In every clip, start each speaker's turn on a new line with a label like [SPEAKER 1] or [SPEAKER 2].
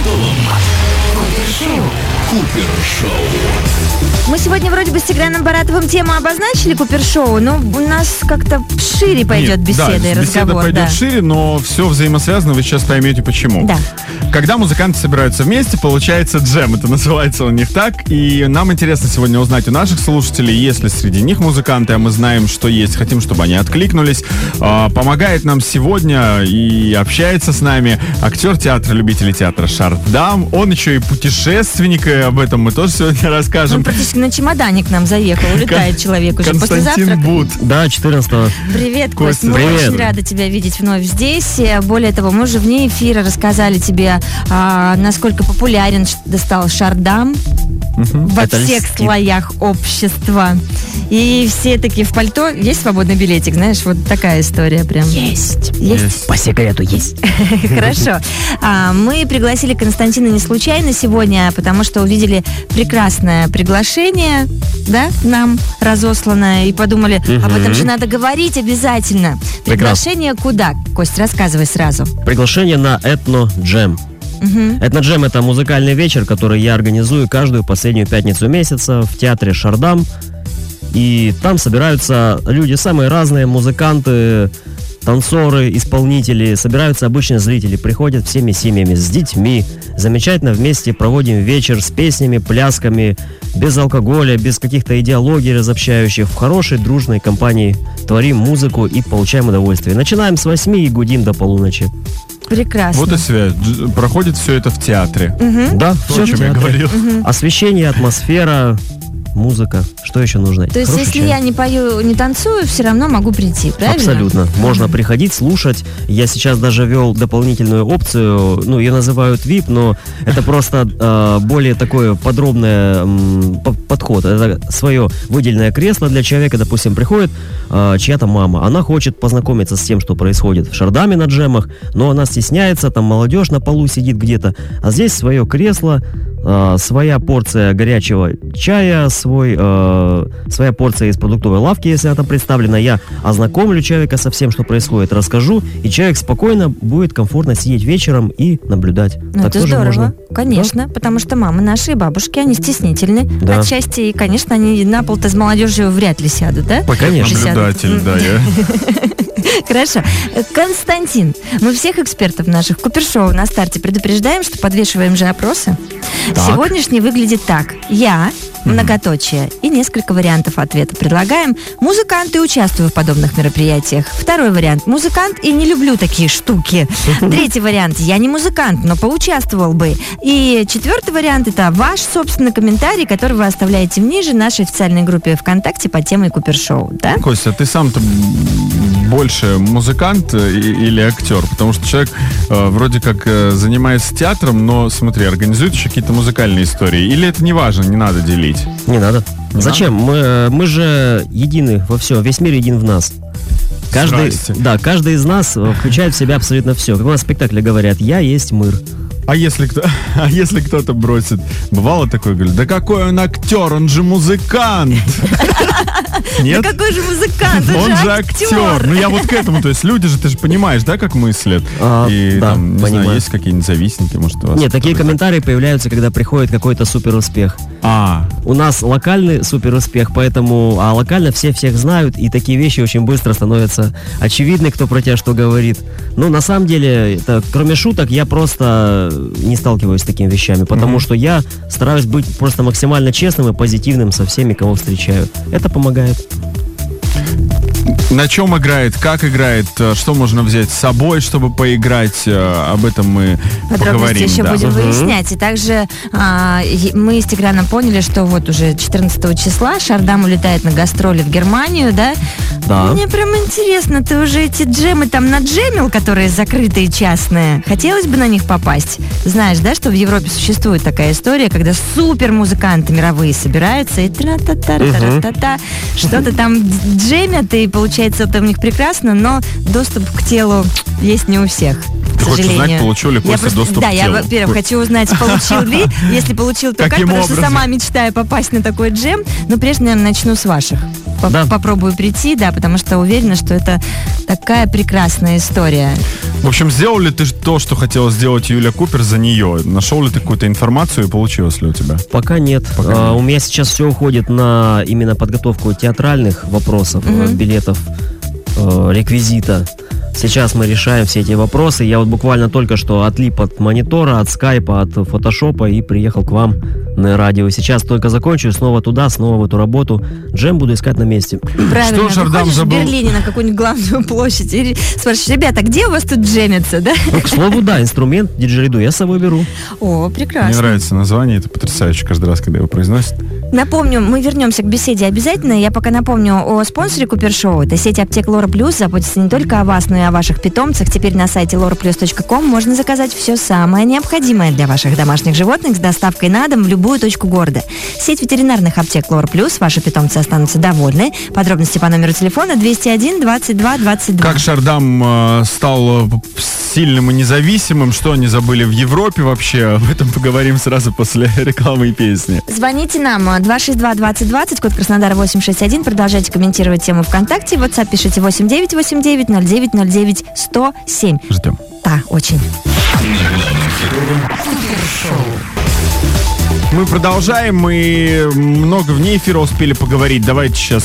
[SPEAKER 1] Купер-шоу.
[SPEAKER 2] Мы сегодня вроде бы с Тиграном Баратовым тему обозначили Купер-шоу, но у нас как-то шире пойдет беседа и разговор.
[SPEAKER 3] Беседа пойдет шире, но все взаимосвязано, вы сейчас поймете почему.
[SPEAKER 2] Да.
[SPEAKER 3] Когда музыканты собираются вместе, получается джем. Это называется у них так. И нам интересно сегодня узнать у наших слушателей, есть ли среди них музыканты, а мы знаем, что есть, хотим, чтобы они откликнулись. Помогает нам сегодня и общается с нами актер театра, любителей театра Шардам. Он еще и путешественник, и об этом мы тоже сегодня расскажем.
[SPEAKER 2] Он практически на чемодане к нам заехал, улетает человек уже после завтрака.
[SPEAKER 3] Константин Бут.
[SPEAKER 4] Да, 14-го.
[SPEAKER 2] Привет, Кость, мы
[SPEAKER 4] Привет.
[SPEAKER 2] очень рады тебя видеть вновь здесь. Более того, мы уже вне эфира рассказали тебе, насколько популярен стал Шардам во
[SPEAKER 4] Это
[SPEAKER 2] всех
[SPEAKER 4] льстит.
[SPEAKER 2] слоях общества. И все такие в пальто. Есть свободный билетик, знаешь, вот такая история прям.
[SPEAKER 4] Есть.
[SPEAKER 2] Есть?
[SPEAKER 4] По секрету есть.
[SPEAKER 2] Хорошо. Мы пригласили Константина не случайно сегодня, потому что увидели прекрасное приглашение, да, нам разосланное, и подумали, об этом же надо говорить обязательно. Приглашение куда? Кость, рассказывай сразу.
[SPEAKER 4] Приглашение на Этно-джем. Этно-джем — это музыкальный вечер, который я организую каждую последнюю пятницу месяца в театре Шардам. И там собираются люди самые разные, музыканты, танцоры, исполнители, собираются обычные зрители, приходят всеми семьями, с детьми. Замечательно вместе проводим вечер с песнями, плясками, без алкоголя, без каких-то идеологий разобщающих, в хорошей дружной компании творим музыку и получаем удовольствие. Начинаем с 8 и гудим до полуночи.
[SPEAKER 2] Прекрасно.
[SPEAKER 3] Вот и связь. Проходит все это в театре.
[SPEAKER 4] Да,
[SPEAKER 3] То,
[SPEAKER 4] все
[SPEAKER 3] о чем я говорил.
[SPEAKER 4] Освещение, атмосфера, музыка. Что еще нужно?
[SPEAKER 2] То есть,
[SPEAKER 4] Хороший
[SPEAKER 2] если
[SPEAKER 4] чай.
[SPEAKER 2] я не пою, не танцую, все равно могу прийти, правильно?
[SPEAKER 4] Абсолютно. Можно приходить, слушать. Я сейчас даже вел дополнительную опцию, ее называют VIP, но это просто более такой подробный подход. Это свое выделенное кресло для человека, допустим, приходит чья-то мама. Она хочет познакомиться с тем, что происходит в Шардаме на джемах, но она стесняется, там молодежь на полу сидит где-то. А здесь свое кресло, своя порция горячего чая, своя порция из продуктовой лавки, если она там представлена. Я ознакомлю человека со всем, что происходит, расскажу, и человек спокойно будет комфортно сидеть вечером и наблюдать.
[SPEAKER 2] Ну,
[SPEAKER 4] Так
[SPEAKER 2] это
[SPEAKER 4] тоже
[SPEAKER 2] здорово,
[SPEAKER 4] можно.
[SPEAKER 2] конечно, потому что мамы наши и бабушки, они стеснительны
[SPEAKER 4] Да.
[SPEAKER 2] отчасти, и, конечно, они на пол-то с молодежью вряд ли сядут, да?
[SPEAKER 4] Конечно.
[SPEAKER 3] Наблюдатель, да, я.
[SPEAKER 2] Хорошо. Константин, мы всех экспертов наших Купер-шоу на старте предупреждаем, что подвешиваем же опросы.
[SPEAKER 4] Так.
[SPEAKER 2] Сегодняшний выглядит так. Я, многоточие, и несколько вариантов ответа предлагаем. Музыкант и участвую в подобных мероприятиях. Второй вариант. Музыкант и не люблю такие штуки. Третий вариант. Я не музыкант, но поучаствовал бы. И четвертый вариант — это ваш собственный комментарий, который вы оставляете ниже нашей официальной группе ВКонтакте под темой Купер-шоу. Да?
[SPEAKER 3] Костя, ты сам-то больше музыкант или актер? Потому что человек вроде как занимается театром, но, смотри, организует еще какие-то музыкальные истории. Или это не важно, не надо делить?
[SPEAKER 4] Не надо. Зачем? Мы же едины во всем, весь мир един в нас. Каждый из нас включает в себя абсолютно все. Как у нас в спектакле говорят, я есть мир.
[SPEAKER 3] А если кто-то бросит? Бывало такое, говорит, да какой он актер, он же музыкант. Нет?
[SPEAKER 2] Да какой же музыкант,
[SPEAKER 3] Он же актер. Ну я вот к этому, то есть люди же, ты же понимаешь, да, как мыслят? И
[SPEAKER 4] да,
[SPEAKER 3] там, не
[SPEAKER 4] понимаю.
[SPEAKER 3] знаю, есть какие-нибудь завистники, может, у вас?
[SPEAKER 4] Нет, такие комментарии появляются, когда приходит какой-то супер успех. У нас локальный супер успех, поэтому, локально все всех знают, и такие вещи очень быстро становятся очевидны, кто про тебя что говорит. Ну, на самом деле, это, кроме шуток, я просто не сталкиваюсь с такими вещами, потому что я стараюсь быть просто максимально честным и позитивным со всеми, кого встречаю. Это помогает.
[SPEAKER 3] На чем играет, как играет, что можно взять с собой, чтобы поиграть, об этом мы поговорим.
[SPEAKER 2] Еще
[SPEAKER 3] да.
[SPEAKER 2] будем выяснять. И также мы с Тиграном поняли, что вот уже 14 числа Шардам улетает на гастроли в Германию, да?
[SPEAKER 4] Да.
[SPEAKER 2] Мне прям интересно, ты уже эти джемы там наджемил, которые закрытые, частные? Хотелось бы на них попасть? Знаешь, да, что в Европе существует такая история, когда супер музыканты мировые собираются и тра-та-та-та-та-та, что-то там джемят, и получается это у них прекрасно, но доступ к телу есть не у всех.
[SPEAKER 3] Ты хочешь
[SPEAKER 2] сожалению.
[SPEAKER 3] узнать, получил ли Костя доступ к
[SPEAKER 2] Да,
[SPEAKER 3] телу?
[SPEAKER 2] я, во-первых, хочу узнать, получил ли. Если получил, то как,
[SPEAKER 3] Каким
[SPEAKER 2] потому что
[SPEAKER 3] образом?
[SPEAKER 2] сама мечтаю попасть на такой джем. Но прежде, наверное, начну с ваших.
[SPEAKER 4] Да.
[SPEAKER 2] Попробую прийти, да, потому что уверена, что это такая прекрасная история.
[SPEAKER 3] В общем, сделал ли ты то, что хотела сделать Юлия Купер за нее? Нашел ли ты какую-то информацию и получилось ли у тебя?
[SPEAKER 4] Пока нет. У меня сейчас все уходит на именно подготовку театральных вопросов, билетов, реквизита. Сейчас мы решаем все эти вопросы. Я вот буквально только что отлип от монитора, от скайпа, от фотошопа и приехал к вам на радио. Сейчас только закончу, снова туда, снова в эту работу. Джем буду искать на месте.
[SPEAKER 2] Правильно,
[SPEAKER 3] что Шардам
[SPEAKER 2] ты
[SPEAKER 3] забыл?
[SPEAKER 2] в Берлине на какую-нибудь главную площадь и спрашиваешь: ребята, где у вас тут джемится, да?
[SPEAKER 4] Ну, к слову, да, инструмент диджериду я с собой беру.
[SPEAKER 2] О, прекрасно.
[SPEAKER 3] Мне нравится название, это потрясающе каждый раз, когда его произносят.
[SPEAKER 2] Напомню, мы вернемся к беседе обязательно. Я пока напомню о спонсоре Купер-шоу. Это сеть аптек Лора Плюс. Заботится не только о вас, но и о ваших питомцах. Теперь на сайте loraplus.com можно заказать все самое необходимое для ваших домашних животных с доставкой на дом в любую точку города. Сеть ветеринарных аптек Лора Плюс. Ваши питомцы останутся довольны. Подробности по номеру телефона 201 22 22.
[SPEAKER 3] Как Шардам стал сильным и независимым, что они забыли в Европе вообще, об этом поговорим сразу после рекламы и песни.
[SPEAKER 2] Звоните нам 262-2020, код Краснодара 861. Продолжайте комментировать тему ВКонтакте. В WhatsApp пишите 8989-0909-107.
[SPEAKER 3] Ждем.
[SPEAKER 2] Да, очень.
[SPEAKER 3] Мы продолжаем, и много вне эфира успели поговорить. Давайте сейчас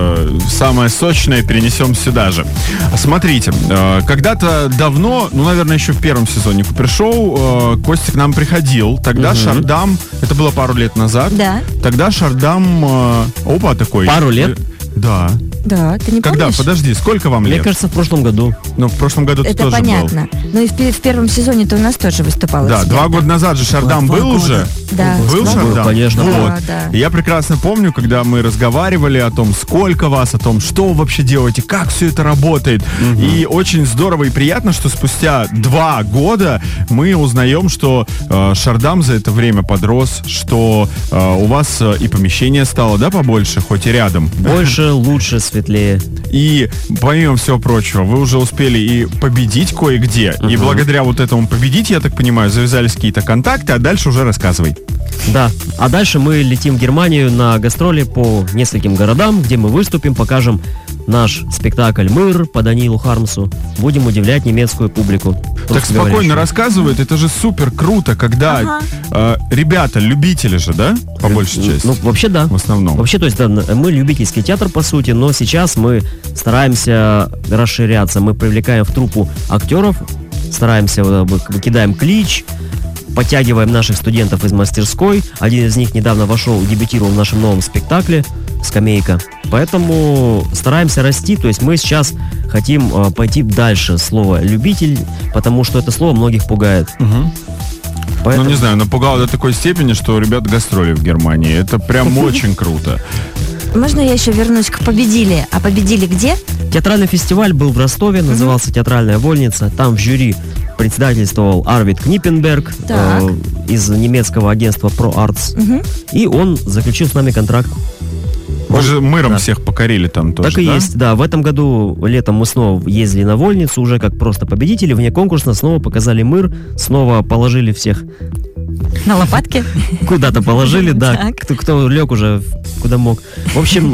[SPEAKER 3] самое сочное перенесем сюда же. Смотрите, когда-то давно, ну, наверное, еще в первом сезоне Купер-шоу, Костя к нам приходил. Тогда Шардам, это было пару лет назад.
[SPEAKER 2] Да.
[SPEAKER 3] Тогда Шардам, такой.
[SPEAKER 4] Пару лет?
[SPEAKER 3] Да.
[SPEAKER 2] Да, ты не
[SPEAKER 3] Когда?
[SPEAKER 2] помнишь?
[SPEAKER 3] Подожди, сколько вам
[SPEAKER 4] Мне
[SPEAKER 3] лет?
[SPEAKER 4] кажется, в прошлом году.
[SPEAKER 3] Ну, в прошлом году ты
[SPEAKER 2] Это
[SPEAKER 3] тоже
[SPEAKER 2] понятно. Ну и в первом сезоне ты у нас тоже выступала.
[SPEAKER 3] был. Да, 2 года назад же Шардам
[SPEAKER 2] Два
[SPEAKER 3] был
[SPEAKER 2] года.
[SPEAKER 3] уже.
[SPEAKER 2] Да.
[SPEAKER 3] Был
[SPEAKER 2] Два
[SPEAKER 3] Шардам?
[SPEAKER 4] конечно.
[SPEAKER 3] Вот.
[SPEAKER 2] Да, да.
[SPEAKER 3] И я прекрасно помню, когда мы разговаривали о том, сколько вас, о том, что вы вообще делаете, как все это работает. И очень здорово и приятно, что спустя 2 года мы узнаем, что Шардам за это время подрос, что у вас и помещение стало, да, побольше, хоть и рядом.
[SPEAKER 4] Больше, лучше, светлее.
[SPEAKER 3] И помимо всего прочего, вы уже успели и победить кое-где. И благодаря вот этому победить, я так понимаю, завязались какие-то контакты, а дальше уже рассказывай.
[SPEAKER 4] Да. А дальше мы летим в Германию на гастроли по нескольким городам, где мы выступим, покажем наш спектакль «Мыр» по Даниилу Хармсу. Будем удивлять немецкую публику.
[SPEAKER 3] Так спокойно рассказывают, это же супер круто, когда ребята, любители же, да, по большей части?
[SPEAKER 4] Ну, вообще да.
[SPEAKER 3] В основном.
[SPEAKER 4] Вообще, то есть, да, мы любительский театр, по сути, но сейчас мы стараемся расширяться. Мы привлекаем в труппу актеров, стараемся, выкидаем клич, подтягиваем наших студентов из мастерской. Один из них недавно дебютировал в нашем новом спектакле «Скамейка». Поэтому стараемся расти, то есть мы сейчас хотим пойти дальше слово «любитель», потому что это слово многих пугает. Поэтому...
[SPEAKER 3] Ну, не знаю, напугало до такой степени, что у ребят гастроли в Германии. Это прям очень круто.
[SPEAKER 2] Можно я еще вернусь к «Победили»? А победили где?
[SPEAKER 4] Театральный фестиваль был в Ростове, назывался «Театральная вольница». Там в жюри председательствовал Арвид Книппенберг из немецкого агентства ProArts. И он заключил с нами контракт.
[SPEAKER 3] Вы же мыром всех покорили там тоже,
[SPEAKER 4] Так и есть, да. В этом году летом мы снова ездили на вольницу, уже как просто победители, вне конкурса, снова показали мыр, снова положили всех.
[SPEAKER 2] На лопатки?
[SPEAKER 4] Куда-то положили, да. Кто лег уже, куда мог. В общем,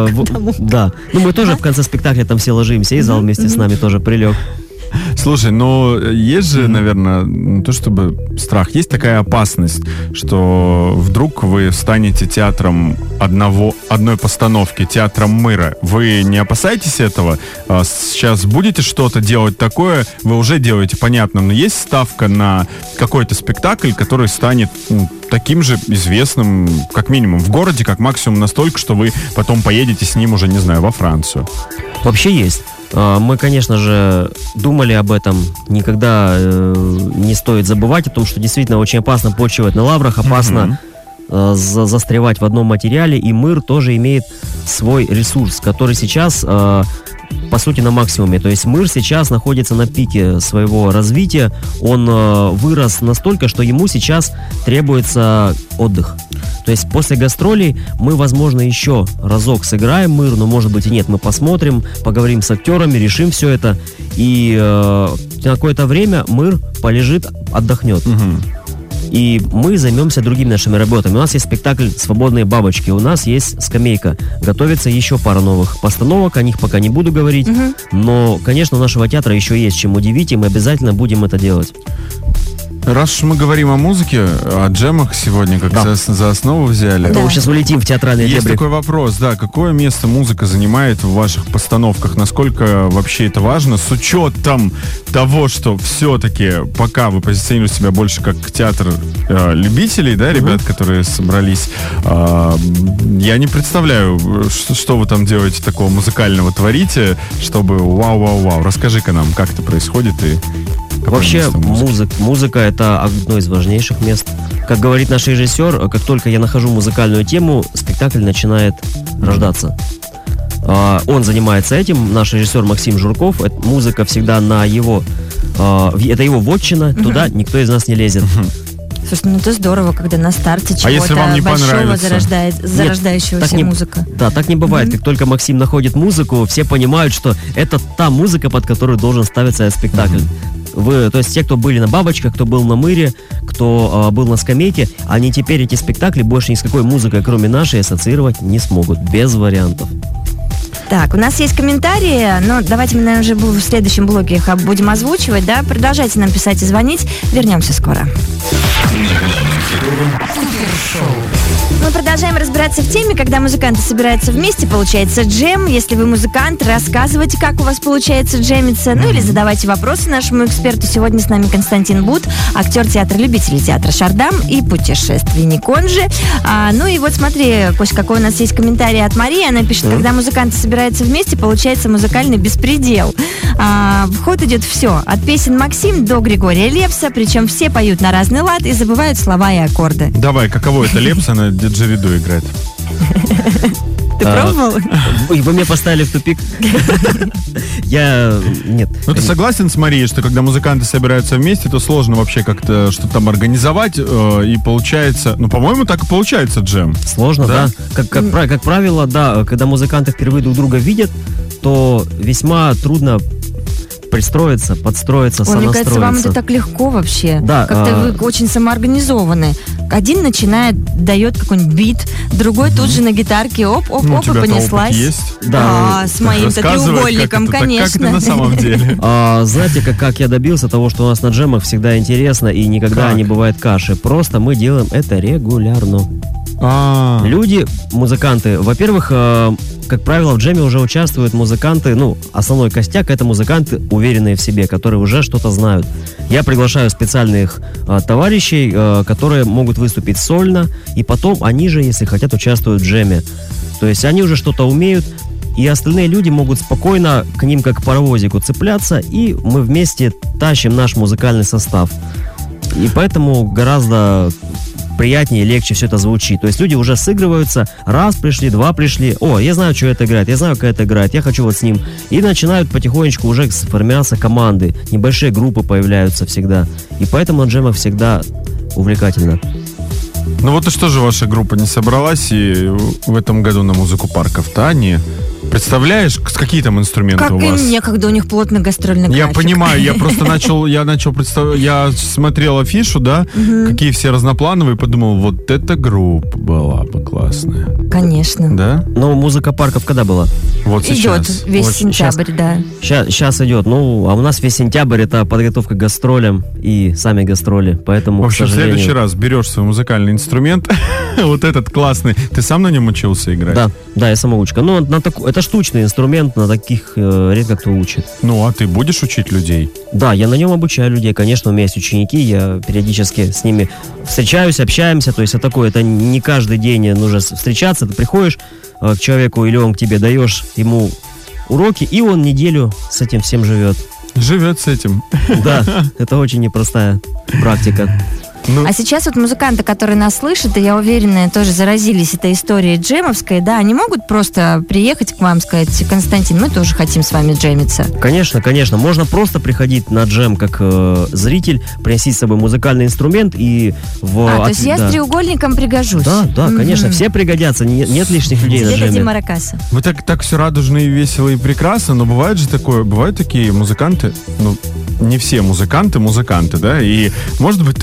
[SPEAKER 4] да. Ну, мы тоже в конце спектакля там все ложимся, и зал вместе с нами тоже прилег.
[SPEAKER 3] Слушай, ну есть же, наверное, не то чтобы страх, есть такая опасность, что вдруг вы станете театром одной постановки, театром мыра. Вы не опасаетесь этого? Сейчас будете что-то делать такое, вы уже делаете, понятно, но есть ставка на какой-то спектакль, который станет таким же известным, как минимум, в городе, как максимум настолько, что вы потом поедете с ним уже, не знаю, во Францию.
[SPEAKER 4] Вообще есть. Мы, конечно же, думали об этом. Никогда не стоит забывать о том, что действительно очень опасно почивать на лаврах, опасно застревать в одном материале, и мыр тоже имеет свой ресурс, который сейчас, по сути, на максимуме. То есть мыр сейчас находится на пике своего развития. Он вырос настолько, что ему сейчас требуется отдых. То есть после гастролей мы, возможно, еще разок сыграем мыр, но, может быть, и нет. Мы посмотрим, поговорим с актерами, решим все это. И на какое-то время мыр полежит, отдохнет. И мы займемся другими нашими работами. У нас есть спектакль «Свободные бабочки», у нас есть скамейка. Готовится еще пара новых постановок, о них пока не буду говорить. Но, конечно, у нашего театра еще есть чем удивить, и мы обязательно будем это делать.
[SPEAKER 3] Раз уж мы говорим о музыке, о джемах сегодня, как за основу взяли.
[SPEAKER 4] Да. Мы сейчас улетим в театральный
[SPEAKER 3] Есть
[SPEAKER 4] дебри.
[SPEAKER 3] такой вопрос, да, какое место музыка занимает в ваших постановках? Насколько вообще это важно, с учетом того, что все-таки пока вы позиционируете себя больше как театр любителей, да, ребят, которые собрались, я не представляю, что вы там делаете такого музыкального, творите, чтобы вау-вау-вау. Расскажи-ка нам, как это происходит и...
[SPEAKER 4] Вообще, музыка — это одно из важнейших мест. Как говорит наш режиссер, как только я нахожу музыкальную тему, спектакль начинает рождаться. Он занимается этим, наш режиссер Максим Журков. Музыка всегда на его... Это его вотчина, туда никто из нас не лезет.
[SPEAKER 2] Слушай, ну это здорово, когда на старте чего-то большого зарождающегося музыка.
[SPEAKER 4] Да, так не бывает. Как только Максим находит музыку, все понимают, что это та музыка, под которую должен ставиться спектакль. То есть те, кто были на «Бабочках», кто был на «Мыре», кто был на «Скамейке», они теперь эти спектакли больше ни с какой музыкой, кроме нашей, ассоциировать не смогут. Без вариантов.
[SPEAKER 2] Так, у нас есть комментарии, но давайте мы, наверное, уже в следующем блоке их будем озвучивать, да? Продолжайте нам писать и звонить. Вернемся скоро. Мы продолжаем разбираться в теме, когда музыканты собираются вместе, получается джем. Если вы музыкант, рассказывайте, как у вас получается джемиться, ну или задавайте вопросы нашему эксперту. Сегодня с нами Константин Бут, актер театра любителей театра «Шардам» и путешественник он же. Ну и вот смотри, Кость, какой у нас есть комментарий от Марии. Она пишет, когда музыканты собираются вместе, получается музыкальный беспредел. В ход идет все, от песен Максим до Григория Лепса, причем все поют на разный лад и забывают слова и аккорды.
[SPEAKER 3] Давай, каково это Лепса на диджериду играет?
[SPEAKER 2] Ты пробовал?
[SPEAKER 4] Вы меня поставили в тупик. Нет.
[SPEAKER 3] Ну, ты согласен с Марией, что когда музыканты собираются вместе, то сложно вообще как-то что-то там организовать, и получается... Ну, по-моему, так и получается джем.
[SPEAKER 4] Сложно, да. Как правило, да, когда музыканты впервые друг друга видят, то весьма трудно пристроиться, подстроиться, сонастроиться.
[SPEAKER 2] Мне кажется, вам это так легко вообще.
[SPEAKER 4] Да.
[SPEAKER 2] Как-то вы очень самоорганизованы. Один начинает, дает какой-нибудь бит, другой тут же на гитарке, оп-оп-оп, и понеслась.
[SPEAKER 3] Опыт есть?
[SPEAKER 2] Да, с моим-то треугольником, конечно.
[SPEAKER 3] Как это на самом деле?
[SPEAKER 4] Знаете, как я добился того, что у нас на джемах всегда интересно и никогда не бывает каши. Просто мы делаем это регулярно. Люди, музыканты, во-первых, как правило, в джеме уже участвуют музыканты, основной костяк — это музыканты, уверенные в себе, которые уже что-то знают. Я приглашаю специальных товарищей, которые могут выступить сольно, и потом они же, если хотят, участвуют в джеме. То есть они уже что-то умеют, и остальные люди могут спокойно к ним как к паровозику цепляться, и мы вместе тащим наш музыкальный состав. И поэтому гораздо приятнее, легче все это звучит. То есть люди уже сыгрываются, раз пришли, два пришли, я знаю, что это играет, я знаю, как это играет, я хочу вот с ним. И начинают потихонечку уже формироваться команды, небольшие группы появляются всегда. И поэтому на джемах всегда увлекательно.
[SPEAKER 3] Ну вот и что же ваша группа не собралась и в этом году на музыку парков-то, Представляешь, какие там инструменты у вас?
[SPEAKER 2] Как им некогда, у них плотный гастрольный график.
[SPEAKER 3] Я понимаю, я просто начал представлять, я смотрел афишу, да, какие все разноплановые, подумал, вот эта группа была бы классная.
[SPEAKER 2] Конечно.
[SPEAKER 3] Да?
[SPEAKER 4] Но музыка парков когда была?
[SPEAKER 3] Вот сейчас.
[SPEAKER 2] Идет весь сентябрь, да.
[SPEAKER 4] Сейчас идет. А у нас весь сентябрь — это подготовка к гастролям и сами гастроли, поэтому,
[SPEAKER 3] в общем,
[SPEAKER 4] к сожалению...
[SPEAKER 3] в следующий раз берешь свой музыкальный инструмент, вот этот классный, ты сам на нем учился играть?
[SPEAKER 4] Да, я самоучка. Это штучный инструмент, на таких редко кто учит.
[SPEAKER 3] Ну, а ты будешь учить людей?
[SPEAKER 4] Да, я на нем обучаю людей. Конечно, у меня есть ученики, я периодически с ними встречаюсь, общаемся. То есть это не каждый день нужно встречаться. Ты приходишь к человеку, или он к тебе, даешь ему уроки, и он неделю с этим всем живет.
[SPEAKER 3] Живет с этим.
[SPEAKER 4] Да, это очень непростая практика.
[SPEAKER 2] А сейчас вот музыканты, которые нас слышат, и я уверена, тоже заразились этой историей джемовской, да, они могут просто приехать к вам, сказать: Константин, мы тоже хотим с вами джемиться.
[SPEAKER 4] Конечно. Можно просто приходить на джем как зритель, принести с собой музыкальный инструмент и...
[SPEAKER 2] то есть я с треугольником пригожусь.
[SPEAKER 4] Да, конечно, все пригодятся, нет лишних людей на джеме.
[SPEAKER 2] Дядя Маракаса.
[SPEAKER 3] Вы так все радужно и весело и прекрасно, но бывает же такое, бывают такие музыканты, не все музыканты, да, и может быть такое, что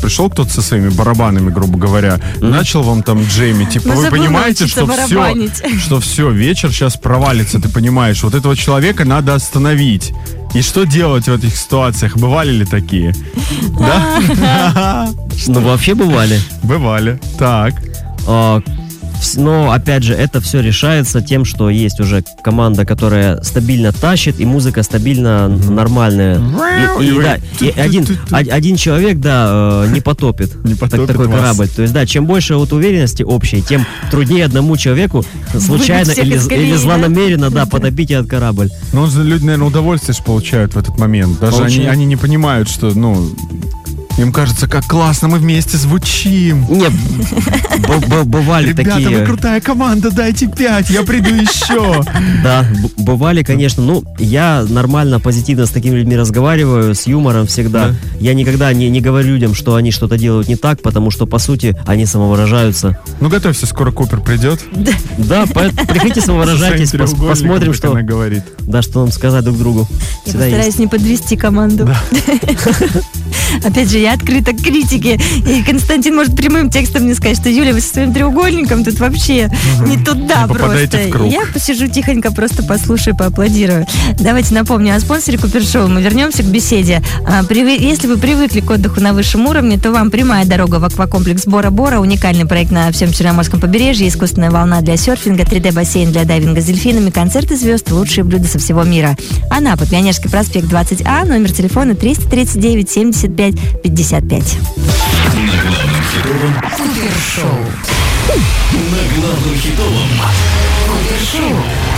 [SPEAKER 3] пришел кто-то со своими барабанами, грубо говоря, начал вам там джеймить, типа, вы понимаете, что все, вечер сейчас провалится, ты понимаешь, вот этого человека надо остановить. И что делать в этих ситуациях? Бывали ли такие? Да?
[SPEAKER 4] Ну, вообще бывали.
[SPEAKER 3] Бывали. Так.
[SPEAKER 4] Но, опять же, это все решается тем, что есть уже команда, которая стабильно тащит, и музыка стабильно нормальная. И один человек, не потопит такой корабль. То есть, да, чем больше вот уверенности общей, тем труднее одному человеку случайно или злонамеренно, потопить этот корабль.
[SPEAKER 3] Но люди, наверное, удовольствие получают в этот момент. Даже они не понимают, что, им кажется, как классно мы вместе звучим.
[SPEAKER 4] Нет, бывали такие...
[SPEAKER 3] Ребята, вы крутая команда, дайте 5, я приду еще.
[SPEAKER 4] Да, бывали, конечно. Я нормально, позитивно с такими людьми разговариваю, с юмором всегда. Да. Я никогда не говорю людям, что они что-то делают не так, потому что, по сути, они самовыражаются.
[SPEAKER 3] Готовься, скоро Купер придет.
[SPEAKER 4] Да, приходите, самовыражайтесь, посмотрим, что...
[SPEAKER 3] она говорит.
[SPEAKER 4] Да, что нам сказать друг другу.
[SPEAKER 2] Я постараюсь не подвести команду. Опять же, я открыта к критике. И Константин может прямым текстом мне сказать, что Юля, вы со своим треугольником тут вообще не туда просто. Я посижу тихонько, просто послушаю, поаплодирую. Давайте напомню о спонсоре Купер-шоу. Мы вернемся к беседе. Если вы привыкли к отдыху на высшем уровне, то вам прямая дорога в аквакомплекс Бора-Бора. Уникальный проект на всем Черноморском побережье. Искусственная волна для серфинга, 3D-бассейн для дайвинга с дельфинами, концерты звезд, лучшие блюда со всего мира. Анапа, Пионерский проспект 20А, номер телефона 339 75 55.
[SPEAKER 1] На главном хитовом Купер-шоу. На главном хитовом Купер-шоу.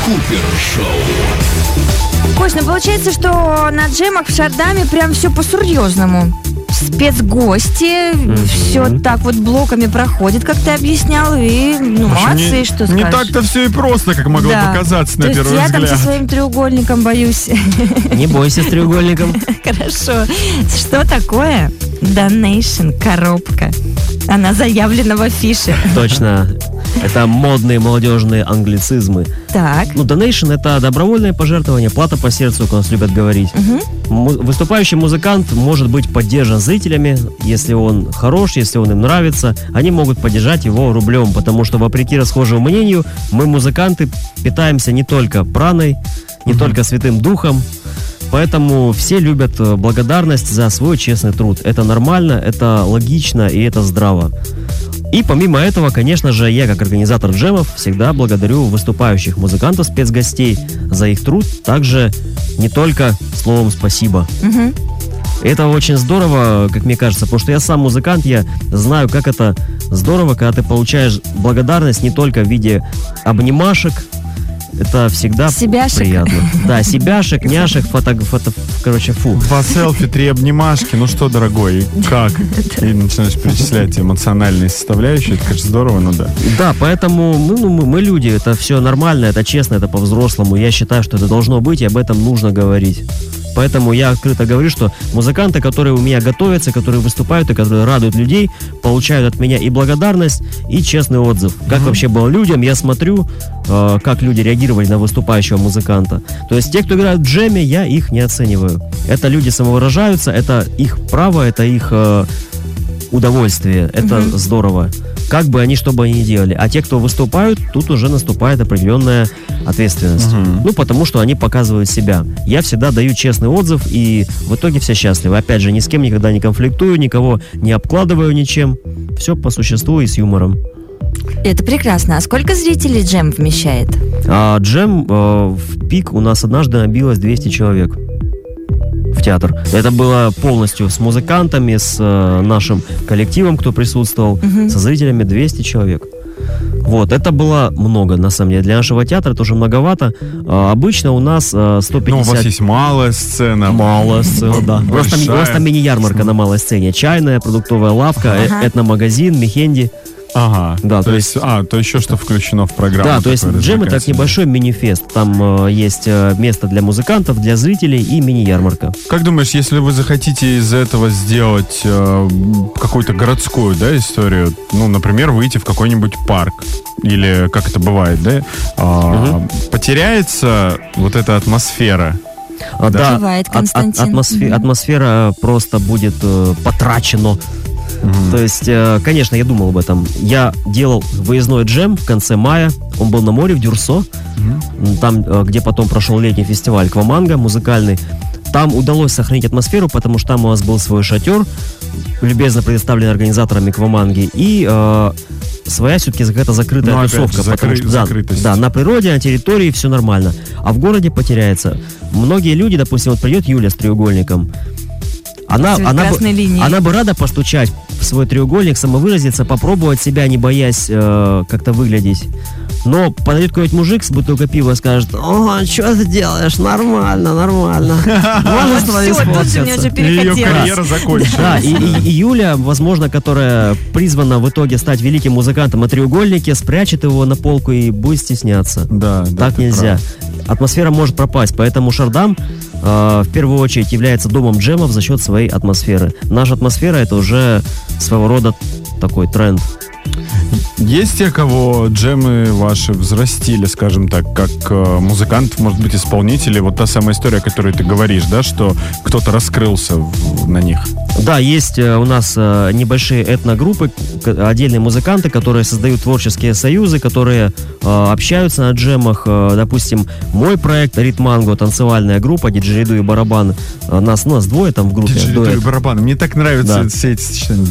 [SPEAKER 1] Купер-шоу.
[SPEAKER 2] Кость, получается, что на джемах в Шардаме прям все по-серьезному. Спецгости, все так вот блоками проходит, как ты объяснял, и молодцы, что скажешь.
[SPEAKER 3] Не так-то все и просто, как могло показаться на первый взгляд.
[SPEAKER 2] Я там со своим треугольником боюсь.
[SPEAKER 4] Не бойся с треугольником.
[SPEAKER 2] Хорошо. Что такое Donation коробка? Она заявлена в афише.
[SPEAKER 4] Точно. Это модные молодежные англицизмы.
[SPEAKER 2] Так.
[SPEAKER 4] Donation — это добровольное пожертвование, плата по сердцу, как у нас любят говорить. Выступающий музыкант может быть поддержан зрителями, если он хорош, если он им нравится. Они могут поддержать его рублем, потому что, вопреки расхожему мнению, мы, музыканты, питаемся не только праной, не только Святым Духом. Поэтому все любят благодарность за свой честный труд. Это нормально, это логично и это здраво. И помимо этого, конечно же, я как организатор джемов всегда благодарю выступающих музыкантов, спецгостей за их труд, также не только словом «спасибо». Это очень здорово, как мне кажется, потому что я сам музыкант, я знаю, как это здорово, когда ты получаешь благодарность не только в виде обнимашек. Это всегда приятно. Да, себяшек, няшек, фу.
[SPEAKER 3] 2 селфи, 3 обнимашки. Ну что, дорогой, как? И начинаешь перечислять эмоциональные составляющие. Это, конечно, здорово, но да.
[SPEAKER 4] Да, поэтому мы люди, это все нормально, это честно, это по-взрослому. Я считаю, что это должно быть, и об этом нужно говорить. Поэтому я открыто говорю, что музыканты, которые у меня готовятся, которые выступают и которые радуют людей, получают от меня и благодарность, и честный отзыв. Как вообще было людям, я смотрю, как люди реагировали на выступающего музыканта. То есть те, кто играют в джеме, я их не оцениваю. Это люди самовыражаются, это их право, это их удовольствие. Это здорово. Как бы они, что бы они ни делали. А те, кто выступают, тут уже наступает определенная ответственность. Потому что они показывают себя. Я всегда даю честный отзыв, и в итоге все счастливы. Опять же, ни с кем никогда не конфликтую, никого не обкладываю ничем. Все по существу и с юмором.
[SPEAKER 2] Это прекрасно. А сколько зрителей джем вмещает?
[SPEAKER 4] Джем в пик у нас однажды набилось 200 человек. В театр. Это было полностью с музыкантами, с нашим коллективом, кто присутствовал, со зрителями 200 человек. Вот, это было много, на самом деле. Для нашего театра тоже многовато. Обычно у нас 150...
[SPEAKER 3] у вас есть малая сцена.
[SPEAKER 4] Малая сцена, да. У нас там мини-ярмарка на малой сцене. Чайная, продуктовая лавка, этномагазин, мехенди.
[SPEAKER 3] Ага, да, то есть еще что включено в программу.
[SPEAKER 4] Да, то есть джем — это небольшой мини-фест. Там есть место для музыкантов, для зрителей и мини-ярмарка.
[SPEAKER 3] Как думаешь, если вы захотите из этого сделать какую-то городскую, да, историю, например, выйти в какой-нибудь парк, или как это бывает, да, потеряется вот эта атмосфера?
[SPEAKER 4] Да, атмосфера просто будет потрачена То есть, конечно, я думал об этом. Я делал выездной джем в конце мая. Он был на море в Дюрсо. Там, где потом прошел летний фестиваль Кваманга музыкальный. Там удалось сохранить атмосферу, потому что там у нас был свой шатер, любезно предоставленный организаторами Кваманги, и своя все-таки какая-то закрытая тусовка. Да, на природе, на территории все нормально. А в городе потеряется. Многие люди, допустим, вот придет Юля с треугольником, она бы рада постучать в свой треугольник, самовыразиться, попробовать себя, не боясь как-то выглядеть. Но подойдет какой-нибудь мужик с бутылкой пива и скажет: «О, что ты делаешь? Нормально. Можно с тобой сфоткаться?»
[SPEAKER 3] Ее карьера закончилась.
[SPEAKER 4] Да, и Юля, возможно, которая призвана в итоге стать великим музыкантом на треугольнике, спрячет его на полку и будет стесняться.
[SPEAKER 3] Да,
[SPEAKER 4] так нельзя. Атмосфера может пропасть, поэтому Шардам в первую очередь является домом джемов за счет своей атмосферы. Наша атмосфера — это уже своего рода такой тренд.
[SPEAKER 3] Есть те, кого джемы ваши взрастили, скажем так, как музыкантов, может быть, исполнителей? Вот та самая история, о которой ты говоришь, да, что кто-то раскрылся на них.
[SPEAKER 4] Да, есть у нас небольшие этногруппы, отдельные музыканты, которые создают творческие союзы, которые общаются на джемах. Допустим, мой проект «Ритманго», танцевальная группа, диджериду и барабан. Нас двое там в группе.
[SPEAKER 3] Диджериду и барабан. Мне так нравятся все эти сочетания.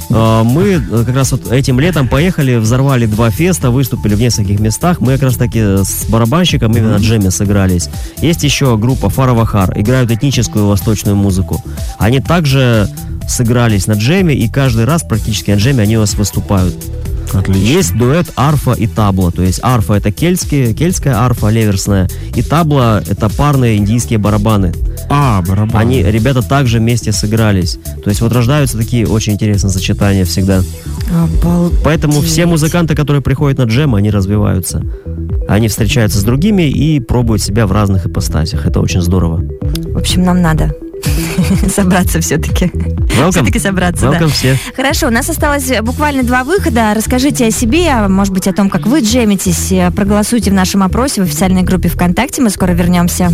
[SPEAKER 4] Мы как раз вот этим летом поехали, взорвали 2 феста, выступили в нескольких местах. Мы как раз таки с барабанщиком именно на джеме сыгрались. Есть еще группа Фаравахар, играют этническую восточную музыку. Они также сыгрались на джеме, и каждый раз практически на джеме они у нас выступают.
[SPEAKER 3] Отлично.
[SPEAKER 4] Есть дуэт арфа и табла. То есть арфа — это кельтская арфа, леверсная, и табла — это парные индийские барабаны.
[SPEAKER 3] Барабаны.
[SPEAKER 4] Ребята также вместе сыгрались. То есть вот рождаются такие очень интересные сочетания всегда.
[SPEAKER 2] Обалдеть.
[SPEAKER 4] Поэтому все музыканты, которые приходят на джем, они развиваются. Они встречаются с другими и пробуют себя в разных ипостасях. Это очень здорово.
[SPEAKER 2] В общем, нам надо собраться все-таки. Все-таки собраться, да.
[SPEAKER 4] Все.
[SPEAKER 2] Хорошо, у нас осталось буквально 2 выхода. Расскажите о себе, может быть, о том, как вы джемитесь. Проголосуйте в нашем опросе в официальной группе ВКонтакте. Мы скоро вернемся.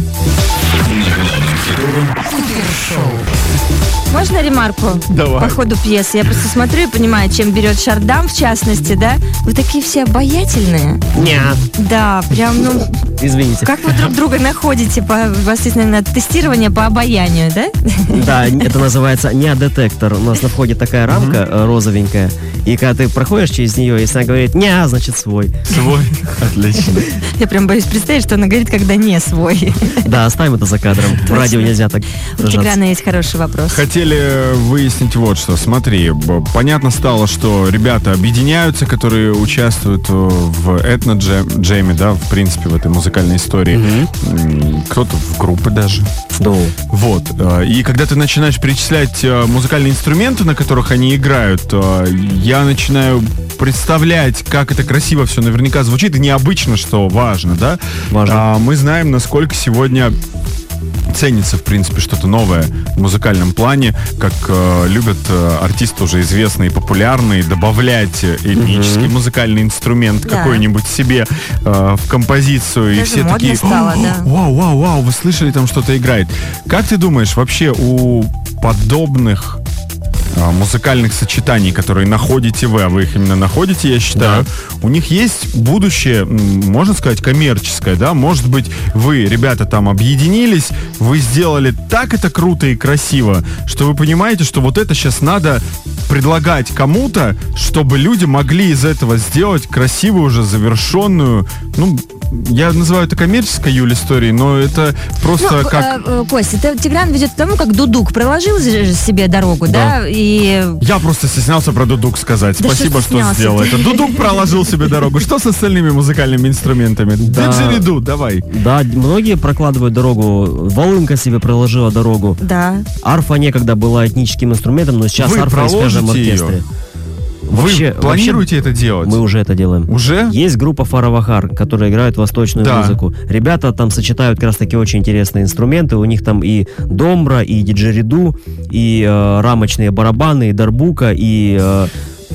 [SPEAKER 2] Можно ремарку?
[SPEAKER 3] Давай.
[SPEAKER 2] По ходу пьесы. Я просто смотрю и понимаю, чем берет Шардам, в частности, да? Вы такие все обаятельные.
[SPEAKER 4] Нет.
[SPEAKER 2] Да, прям,
[SPEAKER 4] Извините.
[SPEAKER 2] Как вы друг друга находите? У вас есть, наверное, тестирование по обаянию, да?
[SPEAKER 4] Да, это называется неодетектор. У нас на входе такая рамка розовенькая. И когда ты проходишь через нее, если она говорит «не», значит свой.
[SPEAKER 3] Свой? Отлично.
[SPEAKER 2] Я прям боюсь представить, что она говорит, когда не свой.
[SPEAKER 4] Да, оставим это за кадром. В радио нельзя так
[SPEAKER 2] У Тиграна есть хороший вопрос.
[SPEAKER 3] Хотели выяснить вот что. Смотри, понятно стало, что ребята объединяются, которые участвуют в этно-джеме, да, в принципе, в этой музыкальной истории. Кто-то в группы даже.
[SPEAKER 4] Да.
[SPEAKER 3] Вот. И когда ты начинаешь перечислять музыкальные инструменты, на которых они играют, я начинаю представлять, как это красиво все наверняка звучит, и необычно, что важно, да?
[SPEAKER 4] Важно.
[SPEAKER 3] Мы знаем, насколько сегодня ценится, в принципе, что-то новое в музыкальном плане, как любят артисты уже известные и популярные добавлять этнический музыкальный инструмент какой-нибудь себе в композицию.
[SPEAKER 2] Даже
[SPEAKER 3] и все
[SPEAKER 2] модно
[SPEAKER 3] такие:
[SPEAKER 2] стало, да.
[SPEAKER 3] Вау, вы слышали, там что-то играет. Как ты думаешь, вообще у подобных музыкальных сочетаний, которые находите вы, а вы их именно находите, я считаю, у них есть будущее, можно сказать, коммерческое, да? Может быть, вы, ребята, там объединились, вы сделали так это круто и красиво, что вы понимаете, что вот это сейчас надо предлагать кому-то, чтобы люди могли из этого сделать красивую, уже завершенную, я называю это коммерческой, Юль, историей, но это просто
[SPEAKER 2] Кость, это Тигран ведет к тому, как дудук проложил же себе дорогу, да? И...
[SPEAKER 3] Я просто стеснялся про дудук сказать.
[SPEAKER 2] Да
[SPEAKER 3] спасибо, что сделал это. Дудук проложил себе дорогу. Что с остальными музыкальными инструментами? Диджериду, давай.
[SPEAKER 4] Да, многие прокладывают дорогу. Волынка себе проложила дорогу.
[SPEAKER 2] Да.
[SPEAKER 4] Арфа некогда была этническим инструментом, но сейчас арфа в свежем оркестре.
[SPEAKER 3] Вы планируете это делать?
[SPEAKER 4] Мы уже это делаем.
[SPEAKER 3] Уже?
[SPEAKER 4] Есть группа Фаравахар, которая играет восточную музыку. Ребята там сочетают как раз таки очень интересные инструменты. У них там и домбра, и диджериду, и рамочные барабаны, и дарбука, и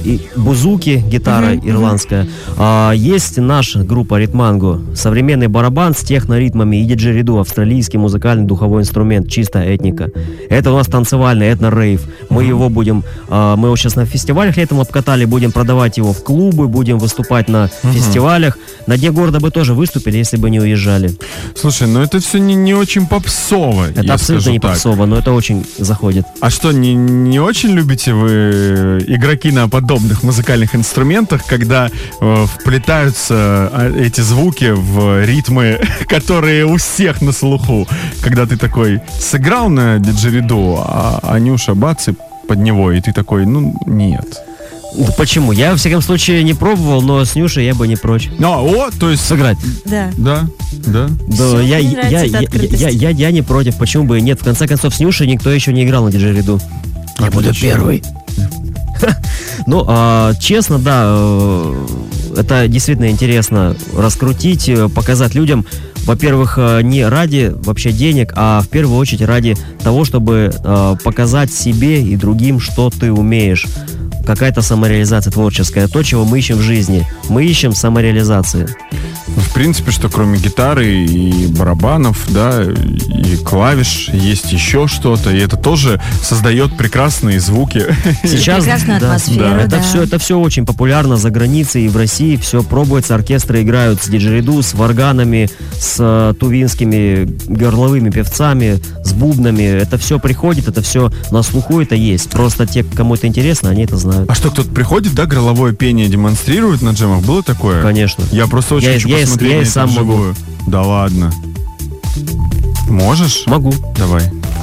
[SPEAKER 4] и бузуки, гитара ирландская. Есть наша группа Ритманго, современный барабан с техноритмами и диджериду, австралийский музыкальный духовой инструмент, чистая этника. Это у нас танцевальный этно-рейв. Мы его будем, мы его сейчас на фестивалях летом обкатали, будем продавать его в клубы, будем выступать на фестивалях. На Дне города бы тоже выступили, если бы не уезжали.
[SPEAKER 3] Слушай, ну это все не очень попсово.
[SPEAKER 4] Это абсолютно не попсово, но это очень заходит.
[SPEAKER 3] А что, не очень любите вы, игроки на подобных музыкальных инструментах, когда вплетаются эти звуки в ритмы, которые у всех на слуху? Когда ты такой сыграл на диджериду, а Анюша бац, и под него, и ты такой, ну, нет.
[SPEAKER 4] Почему? Я, во всяком случае, не пробовал, но с Нюшей я бы не прочь.
[SPEAKER 3] То есть
[SPEAKER 4] сыграть.
[SPEAKER 2] Да.
[SPEAKER 3] Да.
[SPEAKER 2] Всё, мне нравится эта открытость.
[SPEAKER 4] Я не против, почему бы и нет. В конце концов, с Нюшей никто еще не играл на диджериду. Я буду первый. Ну, честно, да, это действительно интересно раскрутить, показать людям, во-первых, не ради вообще денег, а в первую очередь ради того, чтобы показать себе и другим, что ты умеешь. Какая-то самореализация творческая, то, чего мы ищем в жизни. Мы ищем самореализации.
[SPEAKER 3] В принципе, что кроме гитары и барабанов, да, и клавиш, есть еще что-то, и это тоже создает прекрасные звуки.
[SPEAKER 4] Сейчас,
[SPEAKER 2] прекрасную атмосферу,
[SPEAKER 4] да. Это все очень популярно за границей и в России. Все пробуется, оркестры играют с диджериду, с варганами, с тувинскими горловыми певцами, с бубнами. Это все приходит, это все на слуху, это есть. Просто те, кому это интересно, они это знают.
[SPEAKER 3] А что, кто-то приходит, да, горловое пение демонстрирует на джемах? Было такое?
[SPEAKER 4] Конечно.
[SPEAKER 3] Я просто очень хочу посмотреть
[SPEAKER 4] я
[SPEAKER 3] на
[SPEAKER 4] и
[SPEAKER 3] это
[SPEAKER 4] сам
[SPEAKER 3] вживую.
[SPEAKER 4] могу.
[SPEAKER 3] Да ладно. Можешь?
[SPEAKER 4] Могу.
[SPEAKER 3] Давай.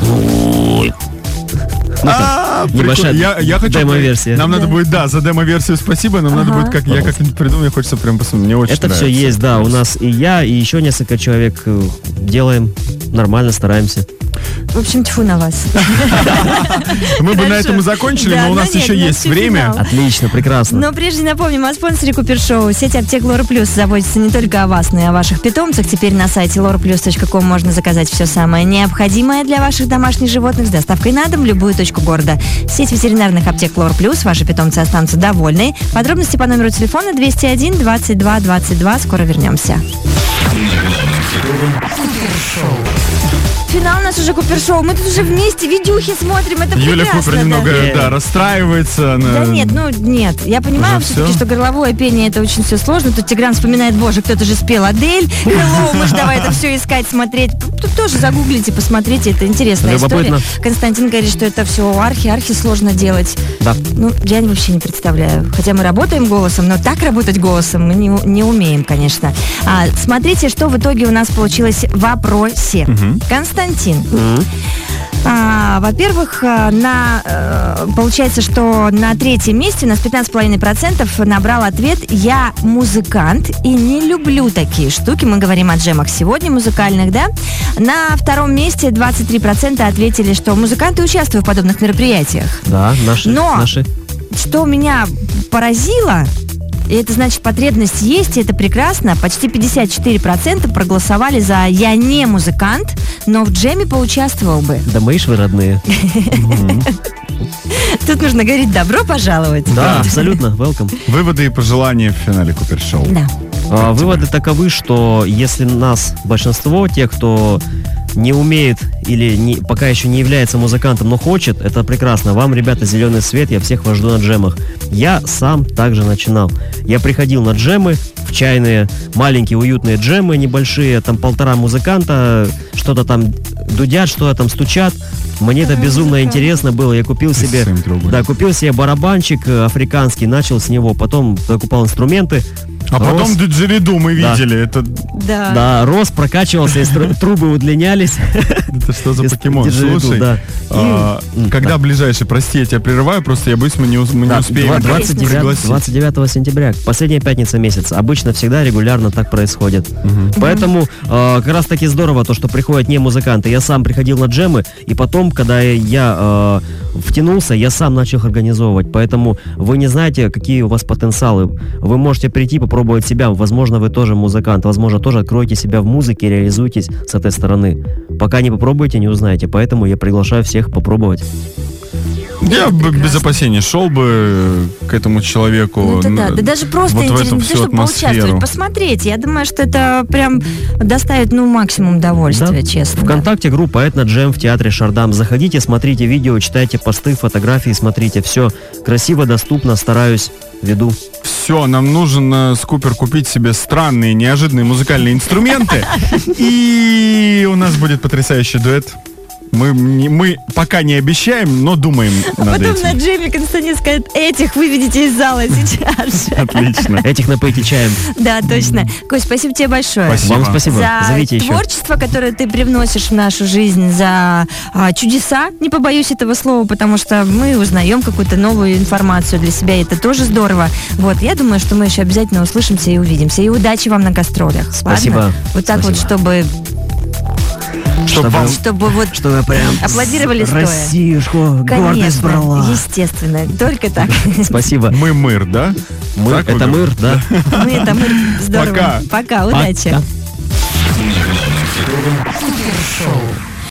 [SPEAKER 4] Небольшая
[SPEAKER 3] я хочу
[SPEAKER 4] демо-версия.
[SPEAKER 3] Нам надо будет, за демо-версию спасибо. Нам надо будет, я как-нибудь придумаю, мне хочется прям посмотреть. Мне очень
[SPEAKER 4] это
[SPEAKER 3] нравится.
[SPEAKER 4] все есть, да. У нас и я, и еще несколько человек делаем. Нормально, стараемся.
[SPEAKER 2] В общем, тьфу на вас.
[SPEAKER 3] Мы бы на этом и закончили,
[SPEAKER 2] Да,
[SPEAKER 3] но у нас еще есть время.
[SPEAKER 4] Отлично, прекрасно.
[SPEAKER 2] Но прежде напомним о спонсоре Купер-шоу. Сеть аптек Лора Плюс заботится не только о вас, но и о ваших питомцах. Теперь на сайте loraplus.com можно заказать все самое необходимое для ваших домашних животных с доставкой на дом в любую точку города. Сеть ветеринарных аптек Лора Плюс. Ваши питомцы останутся довольны. Подробности по номеру телефона 201 22 22. Скоро вернемся. Финал у нас уже Купер-шоу. Мы тут уже вместе видюхи смотрим. Это
[SPEAKER 3] Юля
[SPEAKER 2] прекрасно.
[SPEAKER 3] Купер немного, расстраивается.
[SPEAKER 2] Да нет, нет. Я понимаю
[SPEAKER 3] Уже
[SPEAKER 2] все-таки,
[SPEAKER 3] всё?
[SPEAKER 2] что горловое пение это очень все сложно. Тут Тигран вспоминает, боже, кто-то же спел Адель. Hello, мы же давай это все искать, смотреть. Тут тоже загуглите, посмотрите, это интересная
[SPEAKER 4] Любопытно.
[SPEAKER 2] история. Константин говорит, что это все архи сложно делать.
[SPEAKER 4] Да.
[SPEAKER 2] Ну, я вообще не представляю. Хотя мы работаем голосом, но так работать голосом мы не умеем, конечно. Смотрите, что в итоге у нас получилось в опросе. Константин. Во-первых, получается, что на третьем месте у нас 15,5% набрал ответ «Я музыкант и не люблю такие штуки». Мы говорим о джемах сегодня, музыкальных, да? На втором месте 23% ответили, что музыканты участвуют в подобных мероприятиях.
[SPEAKER 4] Да, наши.
[SPEAKER 2] Что меня поразило, и это значит, потребность есть, и это прекрасно. Почти 54% проголосовали за «Я не музыкант, но в джеме поучаствовал бы».
[SPEAKER 4] Да мы ж вы родные.
[SPEAKER 2] Тут нужно говорить «добро пожаловать».
[SPEAKER 4] Да, абсолютно, welcome.
[SPEAKER 3] Выводы и пожелания в финале Купер-шоу.
[SPEAKER 2] Да.
[SPEAKER 4] Выводы таковы, что если нас большинство, тех, кто не умеет или пока еще не является музыкантом, но хочет, это прекрасно. Вам, ребята, зеленый свет, я всех вас жду на джемах. Я сам также начинал. Я приходил на джемы, в чайные, маленькие уютные джемы небольшие, там 1,5 музыканта, что-то там дудят, что-то там стучат. Мне это безумно интересно было. Я купил себе барабанчик африканский, начал с него, потом закупал инструменты.
[SPEAKER 3] А потом диджериду мы видели. Это
[SPEAKER 2] Да.
[SPEAKER 4] Рос, прокачивался, трубы удлинялись.
[SPEAKER 3] Это что за покемон?
[SPEAKER 4] Диджериду,
[SPEAKER 3] Слушай,
[SPEAKER 4] да.
[SPEAKER 3] когда ближайший, прости, я тебя прерываю, просто я боюсь, мы не успеем
[SPEAKER 4] 29 сентября, последняя пятница месяца. Обычно всегда регулярно так происходит. Поэтому как раз таки здорово то, что приходят не музыканты. Я сам приходил на джемы, и потом, когда я втянулся, я сам начал их организовывать. Поэтому вы не знаете, какие у вас потенциалы. Вы можете прийти, попробовать себя. Возможно, вы тоже музыкант. Возможно, тоже откроете себя в музыке, реализуйтесь с этой стороны. Пока не попробуете, не узнаете. Поэтому я приглашаю всех попробовать.
[SPEAKER 3] Я бы без опасений шел бы к этому человеку.
[SPEAKER 2] Ну, да, даже просто
[SPEAKER 3] вот в
[SPEAKER 2] интересно,
[SPEAKER 3] эту
[SPEAKER 2] не то,
[SPEAKER 3] всю
[SPEAKER 2] чтобы поучаствовать,
[SPEAKER 3] атмосферу.
[SPEAKER 2] посмотреть. Я думаю, что это прям доставит, максимум удовольствия,
[SPEAKER 4] Да.
[SPEAKER 2] честно.
[SPEAKER 4] ВКонтакте группа Этно Джем в театре Шардам. Заходите, смотрите видео, читайте посты, фотографии, смотрите. Все красиво, доступно, стараюсь, веду.
[SPEAKER 3] Все, нам нужен Скупер купить себе странные, неожиданные музыкальные инструменты. И у нас будет потрясающий дуэт. Мы пока не обещаем, но думаем над
[SPEAKER 2] Потом на
[SPEAKER 3] этим.
[SPEAKER 2] Джемме Константин скажет, этих выведите из зала сейчас же.
[SPEAKER 3] Отлично.
[SPEAKER 4] Этих напойте чаем.
[SPEAKER 2] Да, точно. Кость, спасибо тебе большое.
[SPEAKER 3] Спасибо.
[SPEAKER 4] Вам спасибо.
[SPEAKER 2] За
[SPEAKER 4] Зовите еще.
[SPEAKER 2] творчество, которое ты привносишь в нашу жизнь, за чудеса, не побоюсь этого слова, потому что мы узнаем какую-то новую информацию для себя, и это тоже здорово. Вот, я думаю, что мы еще обязательно услышимся и увидимся. И удачи вам на гастролях.
[SPEAKER 4] Спасибо.
[SPEAKER 2] Ладно? Вот так вот,
[SPEAKER 4] Спасибо.
[SPEAKER 2] чтобы вот
[SPEAKER 4] Чтобы прям
[SPEAKER 2] аплодировали стоя.
[SPEAKER 4] Россиюшку гордость
[SPEAKER 2] Конечно,
[SPEAKER 4] брала.
[SPEAKER 2] естественно, только так.
[SPEAKER 4] Спасибо.
[SPEAKER 3] Мы мыр, да?
[SPEAKER 4] Мыр,
[SPEAKER 3] Так вы
[SPEAKER 4] это мыр, да?
[SPEAKER 2] Мы это мы. Здорово.
[SPEAKER 3] Пока.
[SPEAKER 2] Пока, удачи.
[SPEAKER 4] Пока.
[SPEAKER 1] На главных хитовом Супершоу.